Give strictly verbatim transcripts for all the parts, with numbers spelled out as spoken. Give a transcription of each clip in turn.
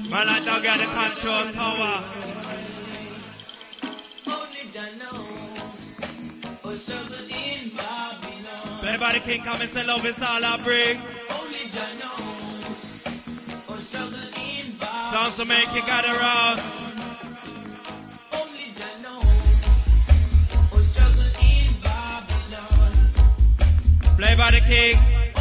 Man, I don't get the control power. Everybody can come and say love is all I bring. Sounds to make you gather around. Play by the king.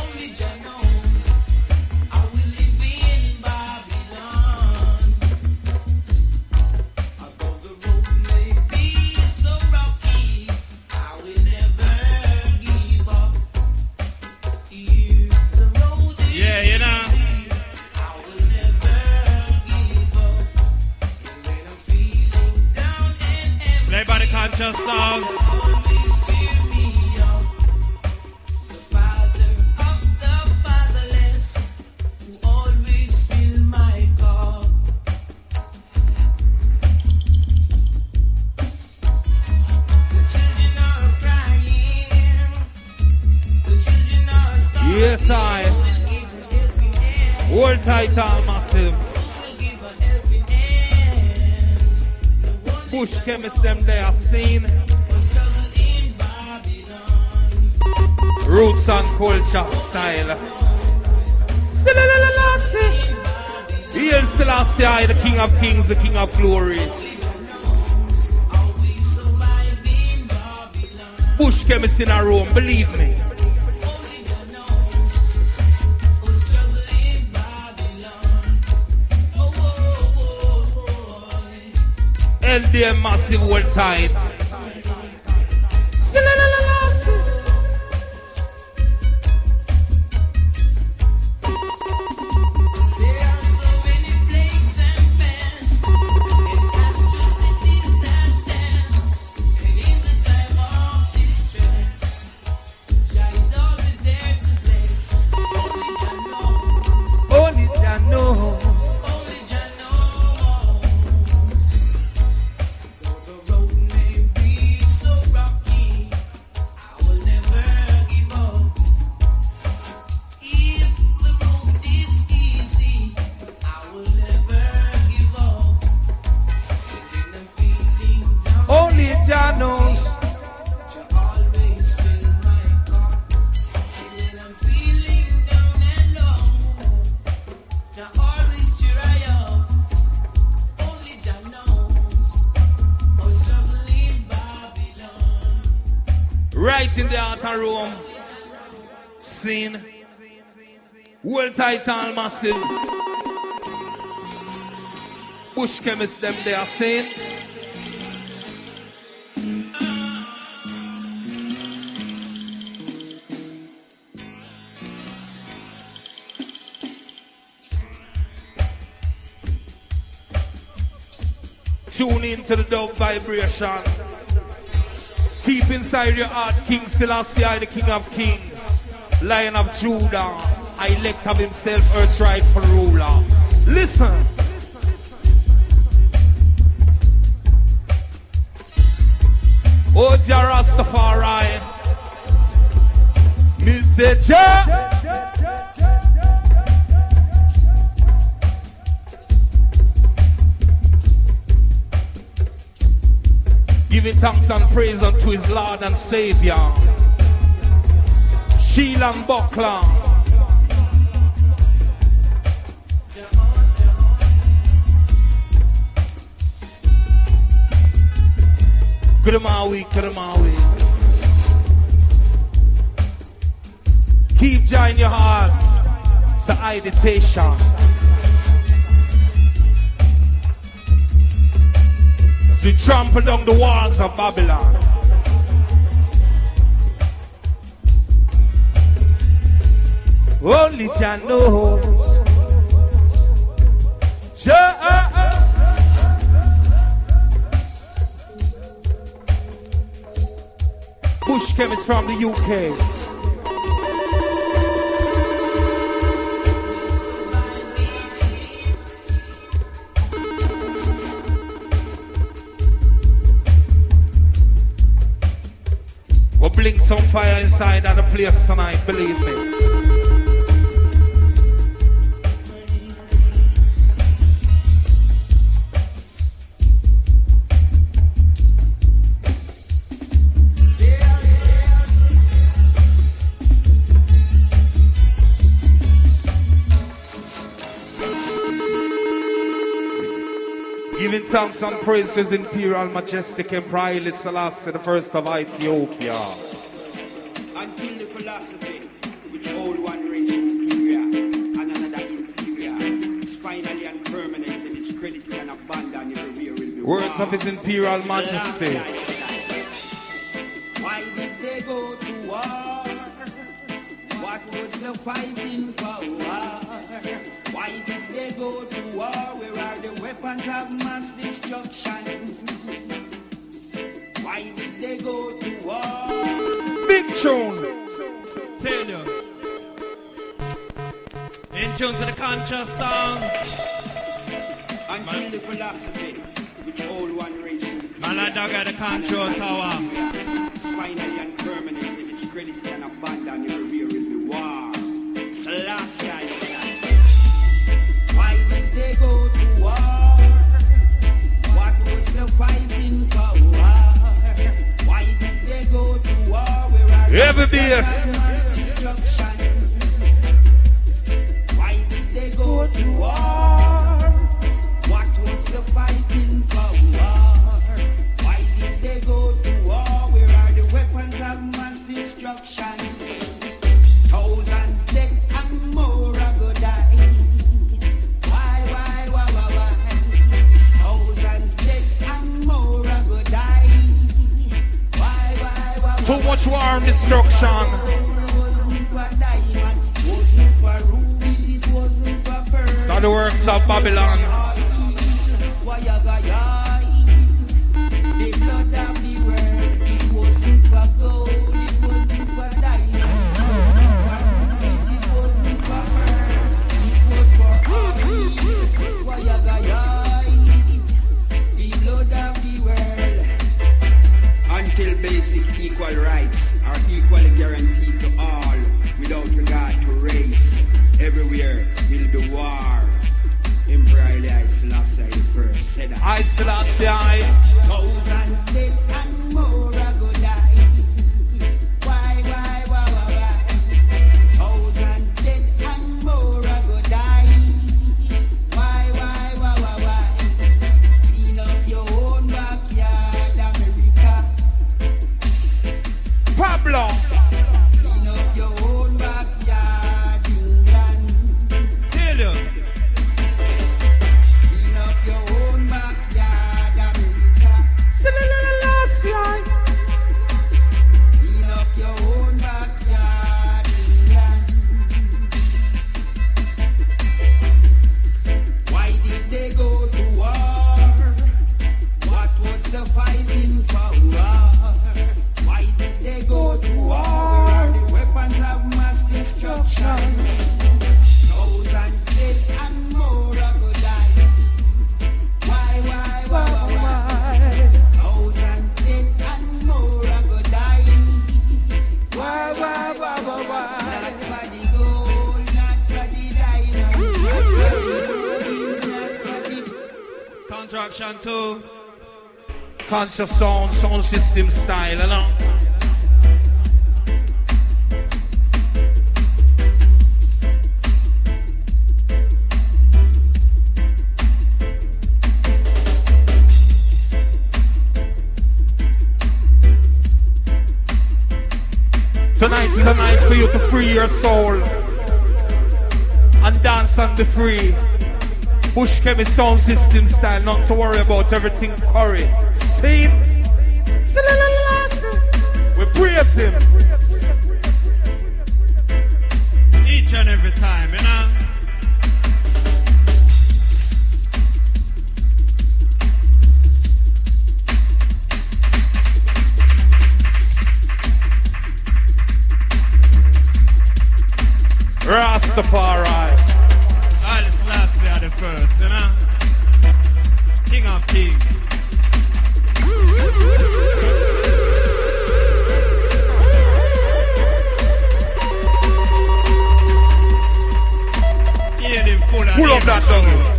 Conscious songs. Yes, I. World title massive. Bush chemists them they are seen. Roots and culture style. Hail Selassie, the King of Kings, the King of Glory. Bush chemists in a room, believe me. L D M massive world tight. In the outer room, scene, world title massive. Bush chemists them they are saying. Tune into the dog vibration. Keep inside your heart, King Selassie, the King of Kings, Lion of Judah, elect of himself, earth's rightful ruler. Listen. Oh, Jah Rastafari, me say Jah. Giving thanks and praise unto his Lord and Savior. Shield and buckler. Kuramawi, Kuramawi. Keep Jah in your heart. It's an meditation. We trample down the walls of Babylon. Only Jah knows. Jah. Bush chemist from the U K. We'll blink some fire inside of the place tonight, believe me. Giving thanks and praise to His Imperial Majestic Emperor Haile Selassie the First of Ethiopia. Until the philosophy which old one race superior and another inferior is finally and permanently discredited and abandoned everywhere will be Words war. of His Imperial Majesty. Why did they go to war? What was the fighting for war? Why did they go to war? Where are the weapons of mass destruction? Why did they go to war? Big tune. Tell you. In tune to the conscious songs. Until the philosophy which old one race Man, I dug at the control tower. finally and permanently discredited and abandoned everywhere will be war. Selassie I stand. Why did they go to war? What was the fighting for war? Why did they go to war? Where are the Every bass. mass destruction? Why did they go to war? What was the fighting for war? Why did they go to war? Where are the weapons of mass destruction? Thousands dead and more are go die. Why, why, why, why, why? Thousands dead and more are go die. Why, why, why, why? Too much war and destruction. It wasn't for diamond, it wasn't for rubies, it wasn't for pearls. Now the works of Babylon. Why, why, why? The blood of the world, it wasn't for gold, it wasn't for diamond, it wasn't for pearls, it was for oil. Why, why, why? The blood of the world. Until basic equal rights are equally guaranteed to all, without regard to race, everywhere will be war. Emperor Haile Selassie the First said that. I Selassie I. Thousands dead and more are go die. Why, why, why, why, why? Thousands dead and more are go die. Why, why, why, why, why? Clean up your own backyard, America. Pablo. Clean up your own backyard, England. Tell you. Clean up your own backyard, America. Selassie. Clean up your own backyard, England. Why did they go to war? What was the fighting for war? Why did they go to war? Where are the weapons of mass destruction? Thousands dead and more are go die. Why, why, why, why? Thousands dead and more are go die. Why, why, why, why, why? Not for the gold, not for the diamond, not for the rubies, not for the Contraction two. Conscious sound, sound system style, you know. Tonight is a night for you to free your soul and dance and be free. Push Kemi sound system style, not to worry about everything curry. See? We praise him. Each and every time, you know? Rastafari. Haile Selassie are the first, you know? King of kings. Pull up that Douglas.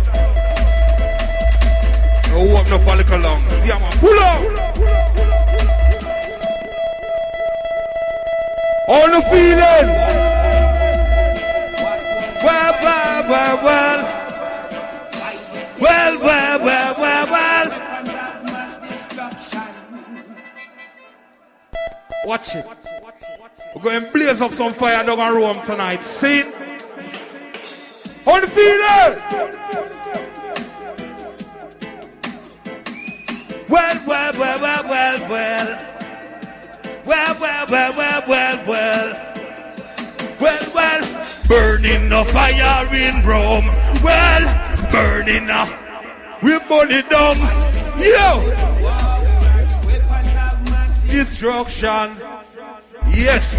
Oh, up up a little long. Yeah, man. Pull up. All the feeling. Well, well, well, well. Well, well, well, well. Watch it. We're going to blaze up some fire down in Rome tonight. See? On the feeling! Well, well, well, well, well, well. Well, well, well, well, well, well. Well, well. Burning the fire in Rome. Well, burning a. We burn it down. Yo! Destruction. Yes.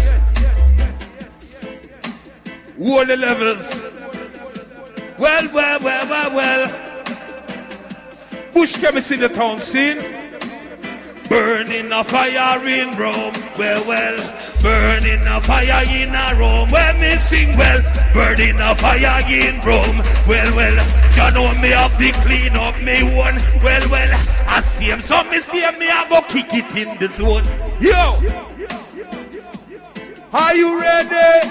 All the levels. Well, well, well, well, well. Bush chemist in the town scene. Burning a fire in Rome. Well, well. Burning a fire in a Rome. Well, me sing well. Burning a fire in Rome. Well, well. You know me have to clean up me one. Well, well. I see him. So me stay me I go kick it in the zone. Yo. Are you ready?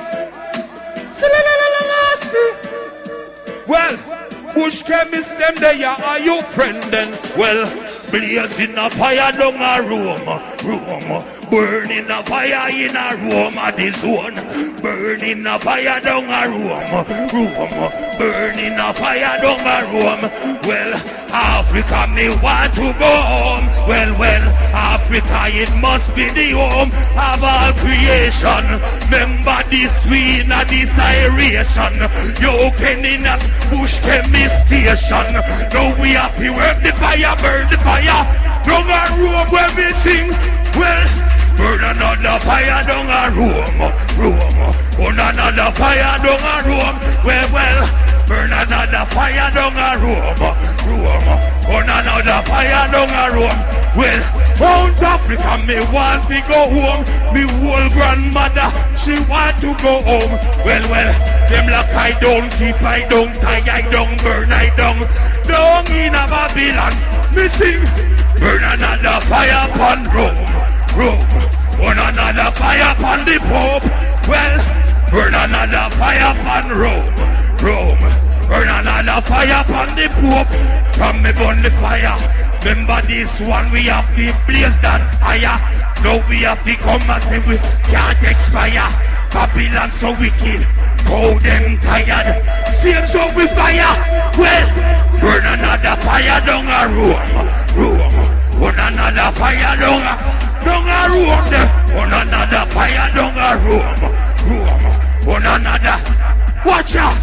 Well, Bush chemist them there, are you friend then? Well, blazing a fire down a room, room, burning a fire in a room at this one, burning a fire down a room, room, burning a fire down a room. Well, Africa me want to go home. Well, well, Africa it must be the home of all creation. Remember this queen of this aeration. You can in us Bush chemist station. Now we have to work the fire, burn the fire. Down a room where we sing. Well, burn another fire down a room, room. Burn another fire down a room. Well, well. Burn another fire down a room, room. Burn another fire down a room. Well, Mount Africa, me want to go home. Me whole grandmother, she want to go home. Well, well, them like I don't keep, I don't tie, I don't burn, I don't. Down in a Babylon, me sing. Burn another fire upon Rome, Rome. Burn another fire upon the Pope. Well, burn another fire upon Rome, Rome. Burn another fire upon the Pope. From me burn the fire. Remember this one, we have to blaze that fire. Now we have to come and say we can't expire. Babylon so wicked, cold and tired. Same so we fire. Well, burn another fire down a room, room. Burn another fire down a, down a room. Burn another fire down a room, room. Burn another. Watch out.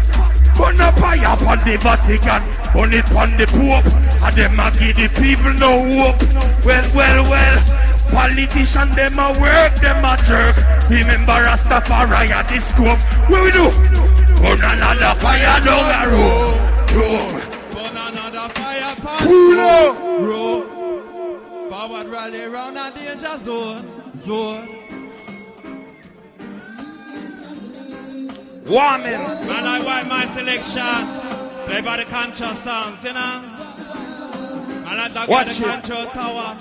Burn a fire upon the Vatican, burn it upon the Pope, and them a give the people no hope. Well, well, well, politicians them a work, them a jerk. Remember Rastafari at the scope. What we do? Burn another fire down a room, room. Burn another fire upon Pulo. room. Forward rally round a danger zone, zone. Warming. Man, I want my selection. Play by the control sounds, you know. Man, I dog Watch the it. control tower.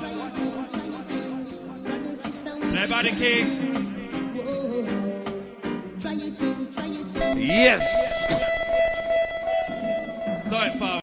Play by the king. Yes. So it for